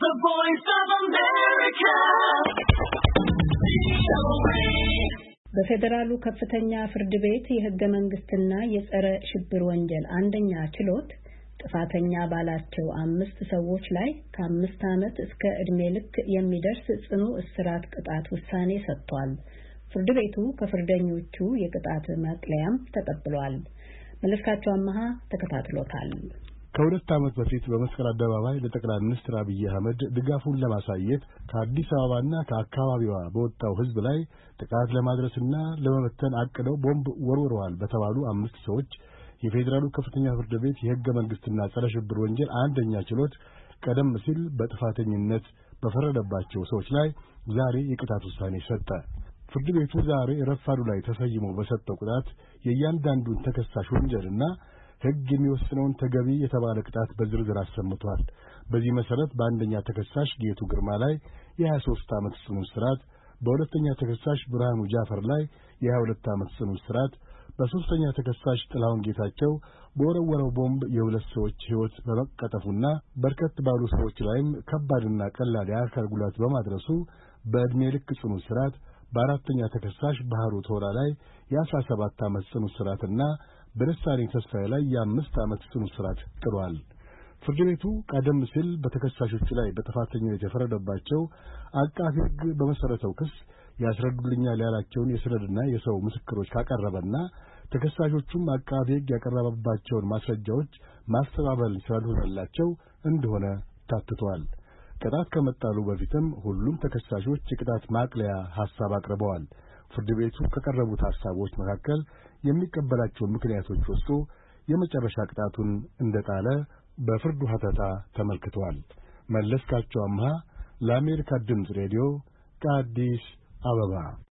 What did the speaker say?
The Voice of America. በፌደራሉ ከፍተኛ ፍርድ ቤት የሕገ መንግስትና የጸረ ሽብር ወንጀል አንደኛ ችሎት ጥፋተኛ ባላቸው 5 ሰዎች ላይ ከ5 ዓመት እስከ ዕድሜ ልክ የሚደርስ ጽኑ እስራት ቅጣት ውሳኔ ሰጥቷል። ፍርድ ቤቱ ከፍርደኞቹ የቅጣት ማቅለያም ተቀብሏል። መለስካቸው አማሃ ተከታትሎታል። ከሁለት ዓመት በፊት በመስቀል አደባባይ ለጠቅላይ ሚኒስትር አብይ አህመድ ድጋፉን ለማሳየት ከአዲስ አበባና ከአካባቢዋ በወጣው ሕዝብ ላይ ጥቃት ለማድረስና ለመበተን አቅደው ቦምብ ወርውረዋል በተባሉ 5 ሰዎች የፌዴራሉ ከፍተኛ ፍርድ ቤት የሕገ መንግስትና ጸረ ሽብር ወንጀል አንደኛ ችሎት ቀደም ሲል በጥፋተኝነት በፈረደባቸው ሰዎች ላይ ዛሬ የቅጣት ውሳኔ ሰጠ። ፍርድ ቤቱ ዛሬ ረፋዱ ላይ ተሰይሞ በሰጠው ቅጣት የእያንዳንዱን ተከሳሽ ወንጀልና ሕግ የሚወስነውን ተገቢ የተባለ ቅጣት በዝርዝር አሰምቷል። በዚህ መሰረት በአንደኛ ተከሳሽ ጌቱ ግርማ ላይ የ23 ዓመት ጽኑ እስራት፣ በሁለተኛ ተከሳሽ ብርሃኑ ጃፈር ላይ የ22 ዓመት ጽኑ እስራት፣ በሶስተኛ ተከሳሽ ጥላሁን ጌታቸው በወረወረው ቦምብ የሁለት ሰዎች ሕይወት በመቀጠፉና በርከት ባሉ ሰዎች ላይም ከባድና ቀላል የአካል ጉዳት በማድረሱ በዕድሜ ልክ ጽኑ እስራት፣ በአራተኛ ተከሳሽ ባህሩ ቶላ ላይ የ17 ዓመት ጽኑ እስራትና በደሳለኝ ተስፋዬ ላይ የ5 ዓመት ጽኑ እስራት ጥሏል። ፍርድ ቤቱ ቀደም ሲል በተከሳሾቹ ላይ በጥፋተኝነት የፈረደባቸው አቃፊ ሕግ በመሰረተው ክስ ያስረዱልኛል ያላቸውን የሰነድና የሰው ምስክሮች ካቀረበና ተከሳሾቹም አቃፊ ሕግ ያቀረበባቸውን ማስረጃዎች ማስተባበል ስላልሆነላቸው እንደሆነ ታትቷል። ቅጣት ከመጣሉ በፊትም ሁሉም ተከሳሾች የቅጣት ማቅለያ ሐሳብ አቅርበዋል። ፍርድ ቤቱ ከቀረቡት ሐሳቦች መካከል የሚቀበላቸው ምክንያቶች ወስዶ የመጨረሻ ቅጣቱን እንደጣለ በፍርዱ ሐተታ ተመልክቷል። መለስካቸው አማሃ ለአሜሪካ ድምፅ ሬዲዮ ከአዲስ አበባ